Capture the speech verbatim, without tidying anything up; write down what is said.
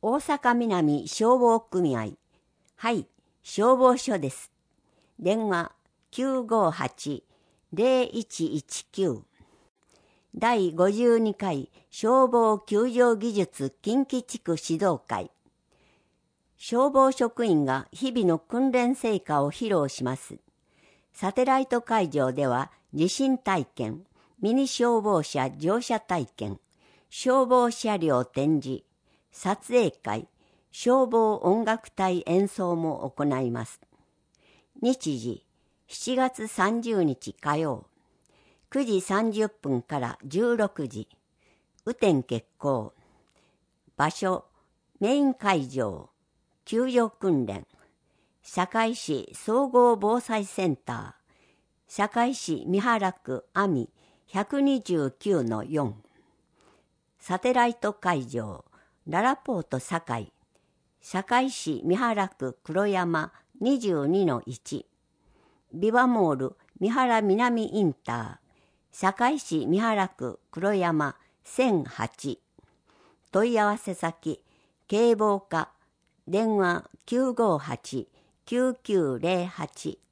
大阪南消防組合。はい、消防署です。電話 きゅうごはち ゼロいちいちきゅう。だいごじゅうにかい消防救助技術近畿地区指導会。消防職員が日々の訓練成果を披露します。サテライト会場では地震体験、ミニ消防車乗車体験、消防車両展示、撮影会、消防音楽隊演奏も行います。日時、しちがつさんじゅうにち火曜、くじさんじゅっぷんからじゅうろくじ、雨天決行。場所、メイン会場、救助訓練、堺市総合防災センター、堺市三原区阿見 ひゃくにじゅうきゅうのよん。サテライト会場、ララポート堺、堺市三原区黒山 にじゅうにのいち。ビバモール三原南インター、堺市三原区黒山せんはち。問い合わせ先、警防課、電話 きゅうごはち きゅうきゅうゼロはち。